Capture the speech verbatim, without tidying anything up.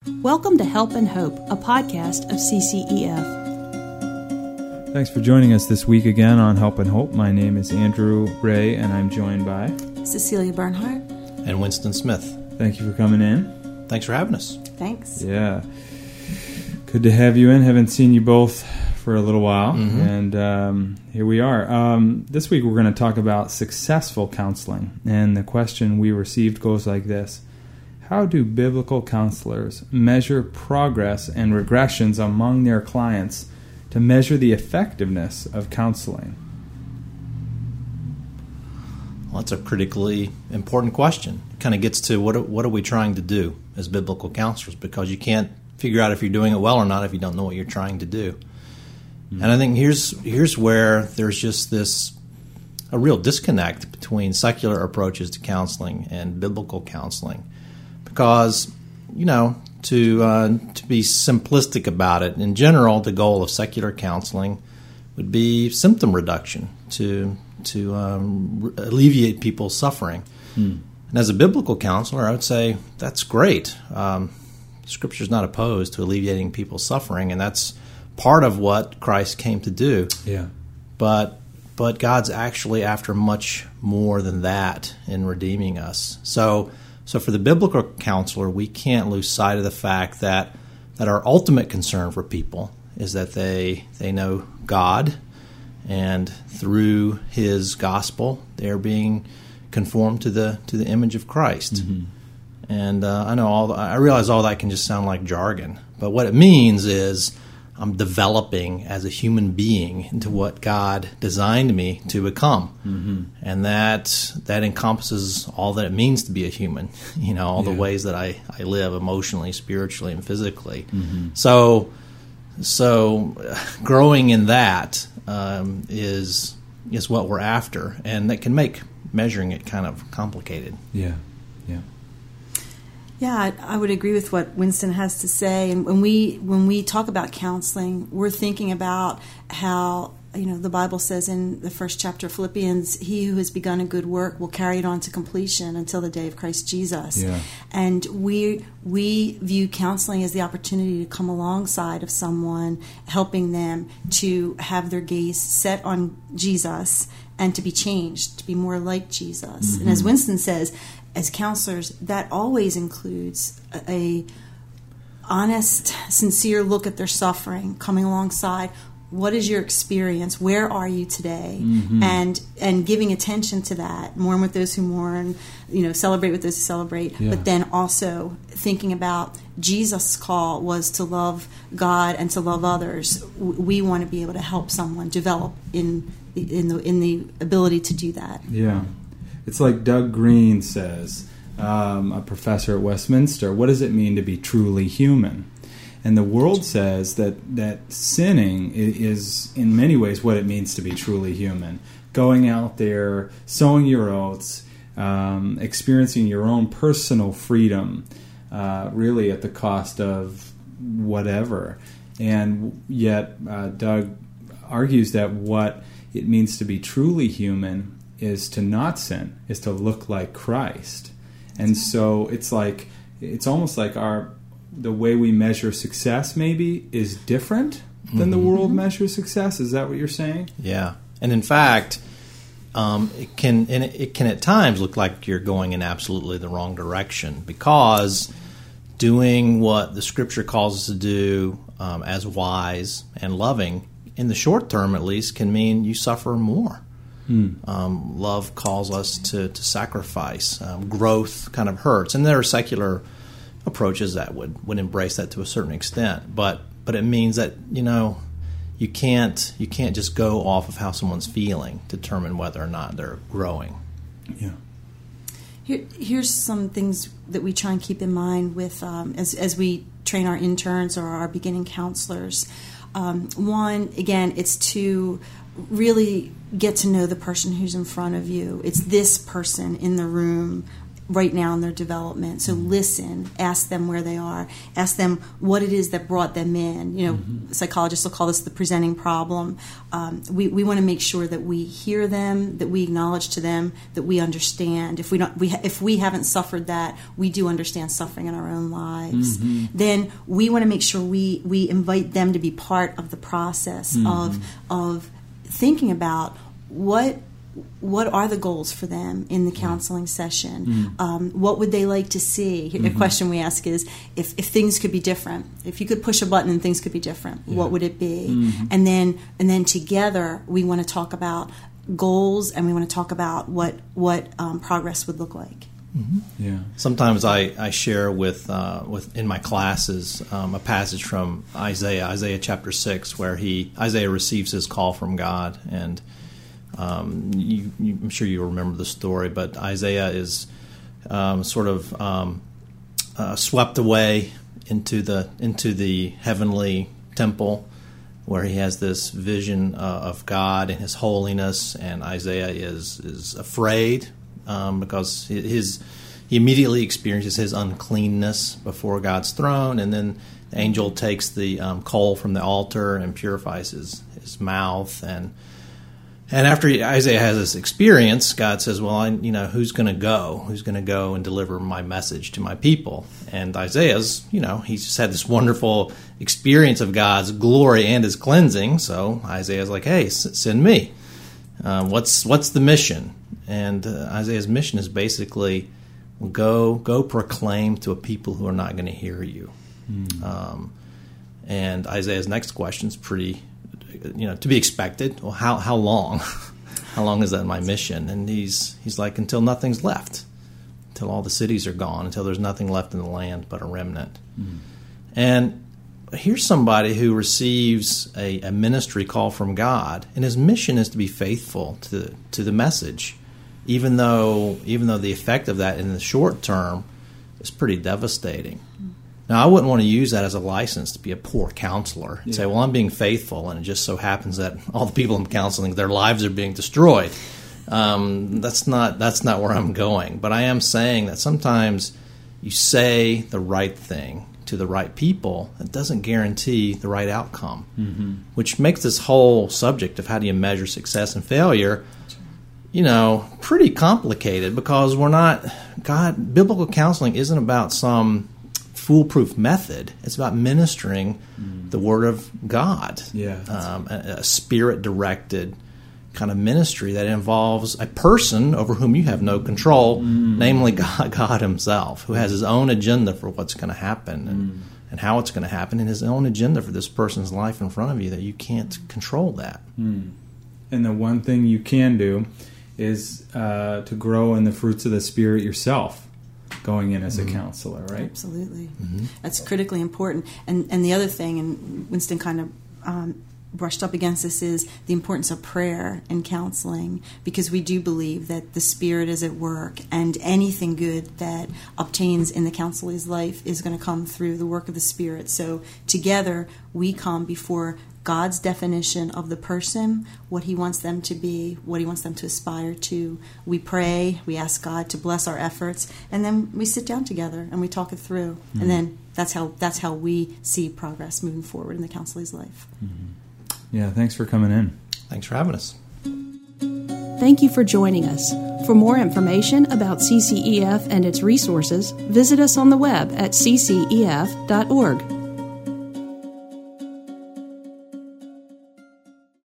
Welcome to Help and Hope, a podcast of C C E F. Thanks for joining us this week again on Help and Hope. My name is Andrew Ray, and I'm joined by Cecilia Bernhardt and Winston Smith. Thank you for coming in. Thanks for having us. Thanks. Yeah. Good to have you in. Haven't seen you both for a little while, mm-hmm. and um, here we are. Um, this week we're going to talk about successful counseling, and the question we received goes like this. How do biblical counselors measure progress and regressions among their clients to measure the effectiveness of counseling? Well, that's a critically important question. It kind of gets to what are, what are we trying to do as biblical counselors, because you can't figure out if you're doing it well or not if you don't know what you're trying to do. Mm-hmm. And I think here's here's where there's just this a real disconnect between secular approaches to counseling and biblical counseling. Because, you know, to uh, to be simplistic about it, in general, the goal of secular counseling would be symptom reduction, to to um, alleviate people's suffering. Mm. And as a biblical counselor, I would say that's great. Um, Scripture's not opposed to alleviating people's suffering, and that's part of what Christ came to do. Yeah. But but God's actually after much more than that in redeeming us. So. So for the biblical counselor, we can't lose sight of the fact that that our ultimate concern for people is that they they know God, and through His gospel, they're being conformed to the to the image of Christ. Mm-hmm. And uh, I know all the, I realize all that can just sound like jargon, but what it means is I'm developing as a human being into what God designed me to become. Mm-hmm. And that that encompasses all that it means to be a human, you know, all yeah. the ways that I, I live emotionally, spiritually, and physically. Mm-hmm. So so growing in that um, is is what we're after, and that can make measuring it kind of complicated. Yeah, yeah. Yeah, I, I would agree with what Winston has to say. And when we when we talk about counseling, we're thinking about how, you know, the Bible says in the first chapter of Philippians, he who has begun a good work will carry it on to completion until the day of Christ Jesus. Yeah. And we we view counseling as the opportunity to come alongside of someone, helping them to have their gaze set on Jesus and to be changed, to be more like Jesus. Mm-hmm. And as Winston says, as counselors, that always includes a, a honest, sincere look at their suffering, coming alongside. What is your experience? Where are you today? Mm-hmm. And and giving attention to that. Mourn with those who mourn, you know, celebrate with those who celebrate. Yeah. But then also thinking about Jesus' call was to love God and to love others. We want to be able to help someone develop in in the in the ability to do that. Yeah. It's like Doug Green says, um, a professor at Westminster, what does it mean to be truly human? And the world says that, that sinning is, in many ways, what it means to be truly human. Going out there, sowing your oats, um, experiencing your own personal freedom, uh, really at the cost of whatever. And yet, uh, Doug argues that what it means to be truly human is to not sin, is to look like Christ. And so it's like, it's almost like our the way we measure success maybe is different than mm-hmm. the world measures success. Is that what you're saying? Yeah. And in fact, um, it can and it can at times look like you're going in absolutely the wrong direction, because doing what the Scripture calls us to do um, as wise and loving, in the short term at least, can mean you suffer more. Hmm. Um, love calls us to, to sacrifice. Um, growth kind of hurts. And there are secular approaches that would, would embrace that to a certain extent. But but it means that, you know, you can't you can't just go off of how someone's feeling to determine whether or not they're growing. Yeah. Here, here's some things that we try and keep in mind with um, as as we train our interns or our beginning counselors. Um, one, again, it's to really get to know the person who's in front of you. It's this person in the room right now in their development. So listen, ask them where they are, ask them what it is that brought them in. You know, mm-hmm. psychologists will call this the presenting problem. Um, we we want to make sure that we hear them, that we acknowledge to them, that we understand. If we don't, we if we haven't suffered that, we do understand suffering in our own lives. Mm-hmm. Then we want to make sure we we invite them to be part of the process mm-hmm. of of thinking about what. What are the goals for them in the counseling session? Mm-hmm. Um, what would they like to see? Mm-hmm. A question we ask is, if, if things could be different, if you could push a button and things could be different, yeah. what would it be? Mm-hmm. And then and then together we want to talk about goals, and we want to talk about what, what um, progress would look like. Mm-hmm. Yeah. Sometimes I, I share with uh, with in my classes um, a passage from Isaiah, Isaiah chapter six, where he Isaiah receives his call from God, and Um, you, you, I'm sure you remember the story, but Isaiah is um, sort of um, uh, swept away into the into the heavenly temple, where he has this vision uh, of God and His holiness, and Isaiah is is afraid um, because his he immediately experiences his uncleanness before God's throne, and then the angel takes the um, coal from the altar and purifies his his mouth. and. And after Isaiah has this experience, God says, well, I, you know, who's going to go? Who's going to go and deliver my message to my people? And Isaiah's, you know, he's just had this wonderful experience of God's glory and His cleansing. So Isaiah's like, hey, s- send me. Uh, what's what's the mission? And uh, Isaiah's mission is basically, well, go go proclaim to a people who are not going to hear you. Mm. Um, and Isaiah's next question is pretty... you know, to be expected. Well, how how long? How long is that my mission? And he's he's like, until nothing's left, until all the cities are gone, until there's nothing left in the land but a remnant. Mm. And here's somebody who receives a, a ministry call from God, and his mission is to be faithful to the, to the message, even though even though the effect of that in the short term is pretty devastating. Now, I wouldn't want to use that as a license to be a poor counselor and yeah. say, well, I'm being faithful, and it just so happens that all the people I'm counseling, their lives are being destroyed. Um, that's not that's not where I'm going. But I am saying that sometimes you say the right thing to the right people. It doesn't guarantee the right outcome, mm-hmm. which makes this whole subject of how do you measure success and failure, you know, pretty complicated, because we're not – God, biblical counseling isn't about some – foolproof method. It's about ministering mm. the Word of God, yeah, um, a, a Spirit-directed kind of ministry that involves a person over whom you have no control, mm. namely God, God Himself, who has His own agenda for what's going to happen and, mm. and how it's going to happen, and His own agenda for this person's life in front of you that you can't control that. Mm. And the one thing you can do is uh, to grow in the fruits of the Spirit yourself, going in as a mm-hmm. counselor, right? Absolutely. Mm-hmm. That's critically important. And and the other thing, and Winston kind of um, brushed up against this, is the importance of prayer in counseling, because we do believe that the Spirit is at work, and anything good that obtains in the counselee's life is going to come through the work of the Spirit. So together we come before God's definition of the person, what He wants them to be, what He wants them to aspire to. We pray, we ask God to bless our efforts, and then we sit down together and we talk it through. Mm-hmm. And then that's how that's how we see progress moving forward in the counselee's life. Mm-hmm. Yeah, thanks for coming in. Thanks for having us. Thank you for joining us. For more information about C C E F and its resources, visit us on the web at c c e f dot org.